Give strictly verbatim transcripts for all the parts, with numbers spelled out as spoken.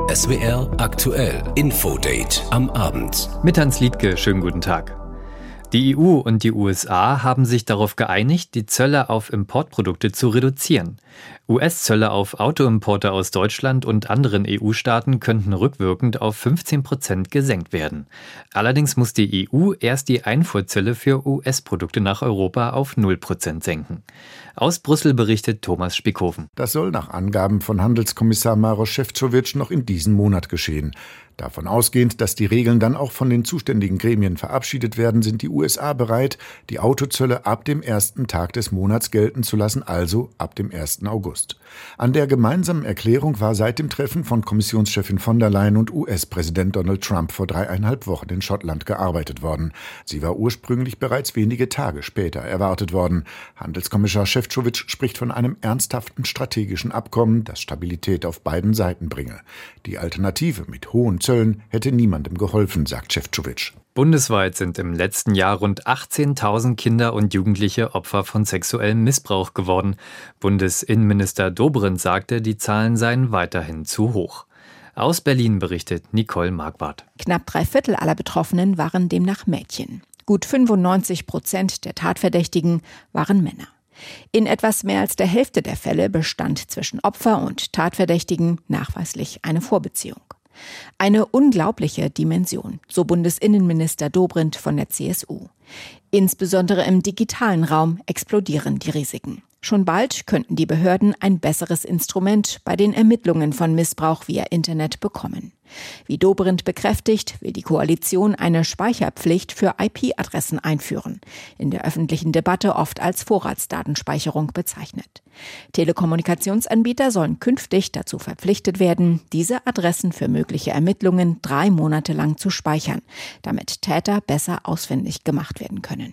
S W R aktuell Infodate am Abend. Mit Hans Liedtke, schönen guten Tag. Die E U und die U S A haben sich darauf geeinigt, die Zölle auf Importprodukte zu reduzieren. U S-Zölle auf Autoimporte aus Deutschland und anderen E U-Staaten könnten rückwirkend auf fünfzehn Prozent gesenkt werden. Allerdings muss die E U erst die Einfuhrzölle für U S-Produkte nach Europa auf null Prozent senken. Aus Brüssel berichtet Thomas Spickhofen. Das soll nach Angaben von Handelskommissar Maroš Šefčovič noch in diesem Monat geschehen. Davon ausgehend, dass die Regeln dann auch von den zuständigen Gremien verabschiedet werden, sind die U S A bereit, die Autozölle ab dem ersten Tag des Monats gelten zu lassen, also ab dem ersten August. An der gemeinsamen Erklärung war seit dem Treffen von Kommissionschefin von der Leyen und U S-Präsident Donald Trump vor dreieinhalb Wochen in Schottland gearbeitet worden. Sie war ursprünglich bereits wenige Tage später erwartet worden. Handelskommissar Šefčovič spricht von einem ernsthaften strategischen Abkommen, das Stabilität auf beiden Seiten bringe. Die Alternative mit hohen Zöllen hätte niemandem geholfen, sagt Šefčovič. Bundesweit sind im letzten Jahr rund achtzehntausend Kinder und Jugendliche Opfer von sexuellem Missbrauch geworden. Bundesinnenminister Dobrindt sagte, die Zahlen seien weiterhin zu hoch. Aus Berlin berichtet Nicole Marquardt. Knapp drei Viertel aller Betroffenen waren demnach Mädchen. Gut fünfundneunzig Prozent der Tatverdächtigen waren Männer. In etwas mehr als der Hälfte der Fälle bestand zwischen Opfer und Tatverdächtigen nachweislich eine Vorbeziehung. Eine unglaubliche Dimension, so Bundesinnenminister Dobrindt von der C S U. Insbesondere im digitalen Raum explodieren die Risiken. Schon bald könnten die Behörden ein besseres Instrument bei den Ermittlungen von Missbrauch via Internet bekommen. Wie Dobrindt bekräftigt, will die Koalition eine Speicherpflicht für I P-Adressen einführen, in der öffentlichen Debatte oft als Vorratsdatenspeicherung bezeichnet. Telekommunikationsanbieter sollen künftig dazu verpflichtet werden, diese Adressen für mögliche Ermittlungen drei Monate lang zu speichern, damit Täter besser ausfindig gemacht werden können.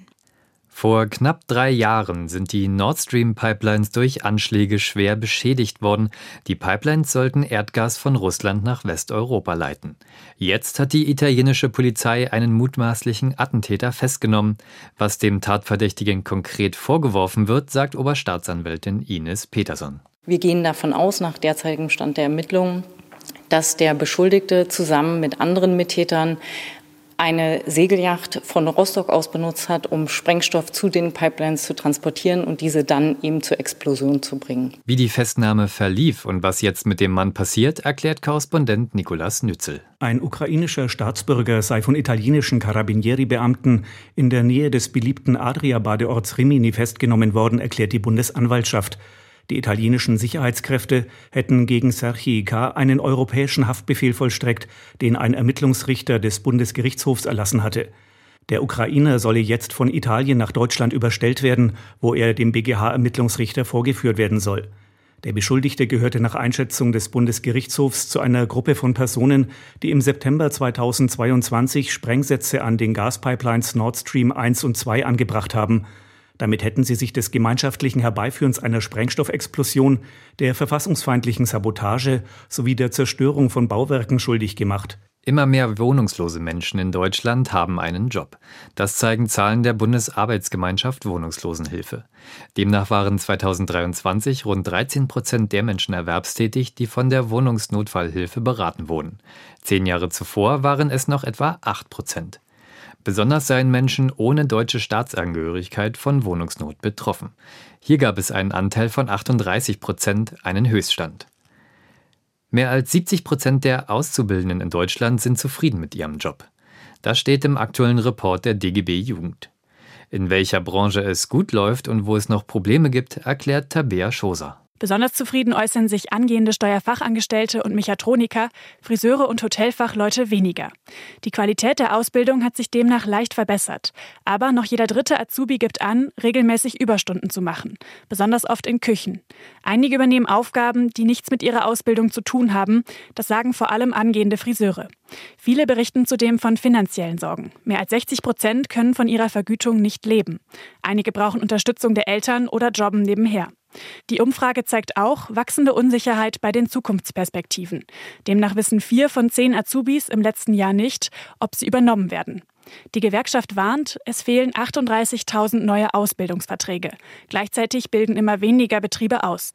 Vor knapp drei Jahren sind die Nord Stream-Pipelines durch Anschläge schwer beschädigt worden. Die Pipelines sollten Erdgas von Russland nach Westeuropa leiten. Jetzt hat die italienische Polizei einen mutmaßlichen Attentäter festgenommen. Was dem Tatverdächtigen konkret vorgeworfen wird, sagt Oberstaatsanwältin Ines Peterson. Wir gehen davon aus, nach derzeitigem Stand der Ermittlungen, dass der Beschuldigte zusammen mit anderen Mittätern eine Segelyacht von Rostock aus benutzt hat, um Sprengstoff zu den Pipelines zu transportieren und diese dann eben zur Explosion zu bringen. Wie die Festnahme verlief und was jetzt mit dem Mann passiert, erklärt Korrespondent Nikolas Nützel. Ein ukrainischer Staatsbürger sei von italienischen Carabinieri-Beamten in der Nähe des beliebten Adria-Badeorts Rimini festgenommen worden, erklärt die Bundesanwaltschaft. Die italienischen Sicherheitskräfte hätten gegen Serhii K. einen europäischen Haftbefehl vollstreckt, den ein Ermittlungsrichter des Bundesgerichtshofs erlassen hatte. Der Ukrainer solle jetzt von Italien nach Deutschland überstellt werden, wo er dem B G H-Ermittlungsrichter vorgeführt werden soll. Der Beschuldigte gehörte nach Einschätzung des Bundesgerichtshofs zu einer Gruppe von Personen, die im September zweitausendzweiundzwanzig Sprengsätze an den Gaspipelines Nord Stream eins und zwei angebracht haben. Damit hätten sie sich des gemeinschaftlichen Herbeiführens einer Sprengstoffexplosion, der verfassungsfeindlichen Sabotage sowie der Zerstörung von Bauwerken schuldig gemacht. Immer mehr wohnungslose Menschen in Deutschland haben einen Job. Das zeigen Zahlen der Bundesarbeitsgemeinschaft Wohnungslosenhilfe. Demnach waren zweitausenddreiundzwanzig rund dreizehn Prozent der Menschen erwerbstätig, die von der Wohnungsnotfallhilfe beraten wurden. Zehn Jahre zuvor waren es noch etwa acht Prozent. Besonders seien Menschen ohne deutsche Staatsangehörigkeit von Wohnungsnot betroffen. Hier gab es einen Anteil von achtunddreißig Prozent, einen Höchststand. Mehr als siebzig Prozent der Auszubildenden in Deutschland sind zufrieden mit ihrem Job. Das steht im aktuellen Report der D G B Jugend. In welcher Branche es gut läuft und wo es noch Probleme gibt, erklärt Tabea Schoser. Besonders zufrieden äußern sich angehende Steuerfachangestellte und Mechatroniker, Friseure und Hotelfachleute weniger. Die Qualität der Ausbildung hat sich demnach leicht verbessert. Aber noch jeder dritte Azubi gibt an, regelmäßig Überstunden zu machen, besonders oft in Küchen. Einige übernehmen Aufgaben, die nichts mit ihrer Ausbildung zu tun haben. Das sagen vor allem angehende Friseure. Viele berichten zudem von finanziellen Sorgen. Mehr als sechzig Prozent können von ihrer Vergütung nicht leben. Einige brauchen Unterstützung der Eltern oder jobben nebenher. Die Umfrage zeigt auch wachsende Unsicherheit bei den Zukunftsperspektiven. Demnach wissen vier von zehn Azubis im letzten Jahr nicht, ob sie übernommen werden. Die Gewerkschaft warnt, es fehlen achtunddreißigtausend neue Ausbildungsverträge. Gleichzeitig bilden immer weniger Betriebe aus.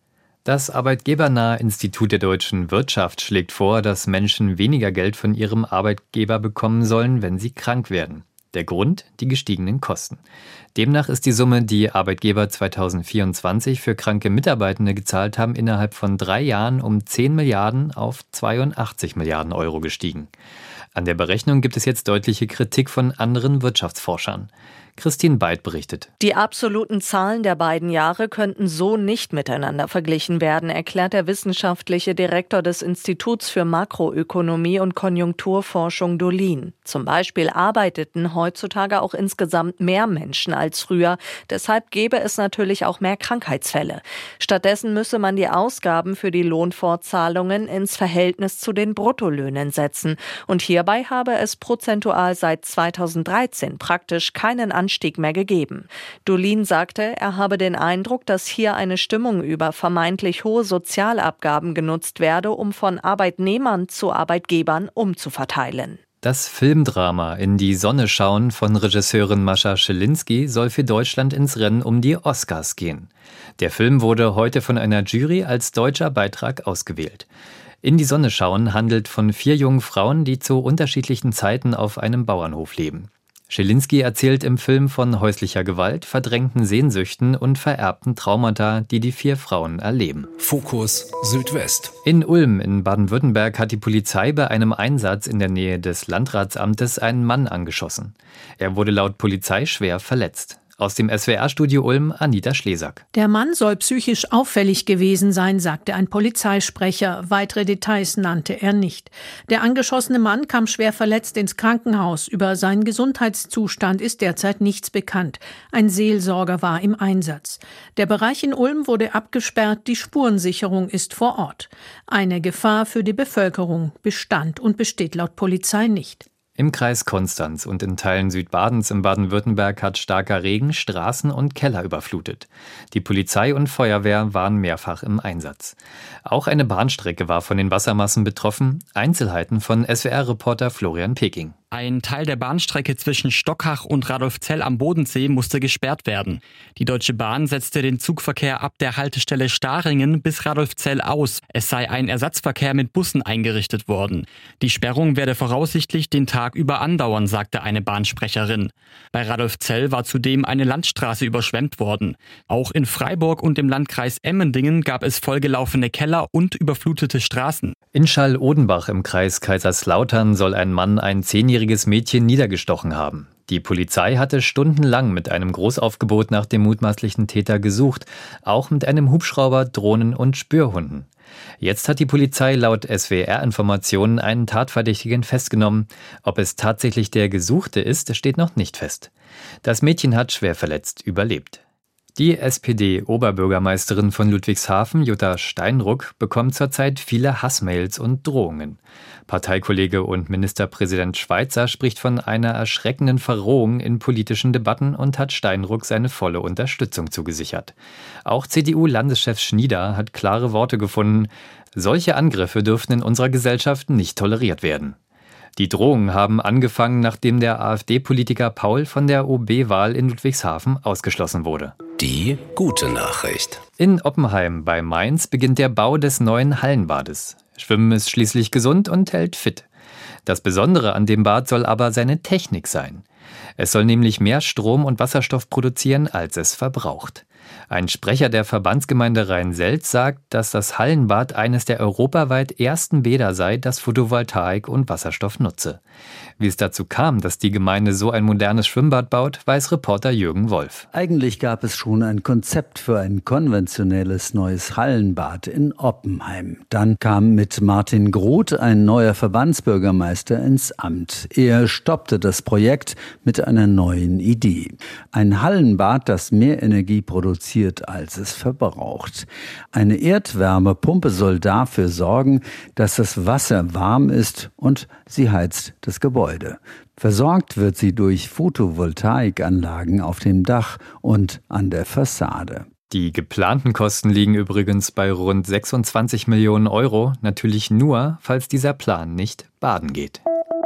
Das arbeitgebernahe Institut der deutschen Wirtschaft schlägt vor, dass Menschen weniger Geld von ihrem Arbeitgeber bekommen sollen, wenn sie krank werden. Der Grund? Die gestiegenen Kosten. Demnach ist die Summe, die Arbeitgeber zweitausendvierundzwanzig für kranke Mitarbeitende gezahlt haben, innerhalb von drei Jahren um zehn Milliarden auf zweiundachtzig Milliarden Euro gestiegen. An der Berechnung gibt es jetzt deutliche Kritik von anderen Wirtschaftsforschern. Christine Beid berichtet. Die absoluten Zahlen der beiden Jahre könnten so nicht miteinander verglichen werden, erklärt der wissenschaftliche Direktor des Instituts für Makroökonomie und Konjunkturforschung Dolin. Zum Beispiel arbeiteten heutzutage auch insgesamt mehr Menschen als früher. Deshalb gäbe es natürlich auch mehr Krankheitsfälle. Stattdessen müsse man die Ausgaben für die Lohnfortzahlungen ins Verhältnis zu den Bruttolöhnen setzen. Und hierbei habe es prozentual seit zweitausenddreizehn praktisch keinen Anstieg mehr gegeben. Dolin sagte, er habe den Eindruck, dass hier eine Stimmung über vermeintlich hohe Sozialabgaben genutzt werde, um von Arbeitnehmern zu Arbeitgebern umzuverteilen. Das Filmdrama In die Sonne schauen von Regisseurin Mascha Schilinski soll für Deutschland ins Rennen um die Oscars gehen. Der Film wurde heute von einer Jury als deutscher Beitrag ausgewählt. In die Sonne schauen handelt von vier jungen Frauen, die zu unterschiedlichen Zeiten auf einem Bauernhof leben. Schilinski erzählt im Film von häuslicher Gewalt, verdrängten Sehnsüchten und vererbten Traumata, die die vier Frauen erleben. Fokus Südwest. In Ulm in Baden-Württemberg hat die Polizei bei einem Einsatz in der Nähe des Landratsamtes einen Mann angeschossen. Er wurde laut Polizei schwer verletzt. Aus dem S W R-Studio Ulm, Anita Schlesack. Der Mann soll psychisch auffällig gewesen sein, sagte ein Polizeisprecher. Weitere Details nannte er nicht. Der angeschossene Mann kam schwer verletzt ins Krankenhaus. Über seinen Gesundheitszustand ist derzeit nichts bekannt. Ein Seelsorger war im Einsatz. Der Bereich in Ulm wurde abgesperrt, die Spurensicherung ist vor Ort. Eine Gefahr für die Bevölkerung bestand und besteht laut Polizei nicht. Im Kreis Konstanz und in Teilen Südbadens im Baden-Württemberg hat starker Regen Straßen und Keller überflutet. Die Polizei und Feuerwehr waren mehrfach im Einsatz. Auch eine Bahnstrecke war von den Wassermassen betroffen. Einzelheiten von S W R-Reporter Florian Peking. Ein Teil der Bahnstrecke zwischen Stockach und Radolfzell am Bodensee musste gesperrt werden. Die Deutsche Bahn setzte den Zugverkehr ab der Haltestelle Staringen bis Radolfzell aus. Es sei ein Ersatzverkehr mit Bussen eingerichtet worden. Die Sperrung werde voraussichtlich den Tag über andauern, sagte eine Bahnsprecherin. Bei Radolfzell war zudem eine Landstraße überschwemmt worden. Auch in Freiburg und im Landkreis Emmendingen gab es vollgelaufene Keller und überflutete Straßen. In Schall-Odenbach im Kreis Kaiserslautern soll ein Mann ein zehnjähriges Mädchen niedergestochen haben. Die Polizei hatte stundenlang mit einem Großaufgebot nach dem mutmaßlichen Täter gesucht, auch mit einem Hubschrauber, Drohnen und Spürhunden. Jetzt hat die Polizei laut S W R-Informationen einen Tatverdächtigen festgenommen. Ob es tatsächlich der Gesuchte ist, steht noch nicht fest. Das Mädchen hat schwer verletzt überlebt. Die S P D-Oberbürgermeisterin von Ludwigshafen, Jutta Steinruck, bekommt zurzeit viele Hassmails und Drohungen. Parteikollege und Ministerpräsident Schweizer spricht von einer erschreckenden Verrohung in politischen Debatten und hat Steinruck seine volle Unterstützung zugesichert. Auch C D U-Landeschef Schnieder hat klare Worte gefunden. Solche Angriffe dürften in unserer Gesellschaft nicht toleriert werden. Die Drohungen haben angefangen, nachdem der AfD-Politiker Paul von der O B-Wahl in Ludwigshafen ausgeschlossen wurde. Die gute Nachricht. In Oppenheim bei Mainz beginnt der Bau des neuen Hallenbades. Schwimmen ist schließlich gesund und hält fit. Das Besondere an dem Bad soll aber seine Technik sein. Es soll nämlich mehr Strom und Wasserstoff produzieren, als es verbraucht. Ein Sprecher der Verbandsgemeinde Rhein-Selz sagt, dass das Hallenbad eines der europaweit ersten Bäder sei, das Photovoltaik und Wasserstoff nutze. Wie es dazu kam, dass die Gemeinde so ein modernes Schwimmbad baut, weiß Reporter Jürgen Wolf. Eigentlich gab es schon ein Konzept für ein konventionelles neues Hallenbad in Oppenheim. Dann kam mit Martin Groth ein neuer Verbandsbürgermeister ins Amt. Er stoppte das Projekt mit einer neuen Idee. Ein Hallenbad, das mehr Energie produziert, als es verbraucht. Eine Erdwärmepumpe soll dafür sorgen, dass das Wasser warm ist und sie heizt das Gebäude. Versorgt wird sie durch Photovoltaikanlagen auf dem Dach und an der Fassade. Die geplanten Kosten liegen übrigens bei rund sechsundzwanzig Millionen Euro, natürlich nur, falls dieser Plan nicht baden geht.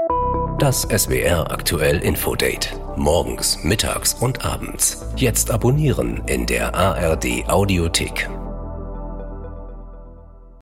Das S W R Aktuell Infodate. Morgens, mittags und abends. Jetzt abonnieren in der A R D Audiothek.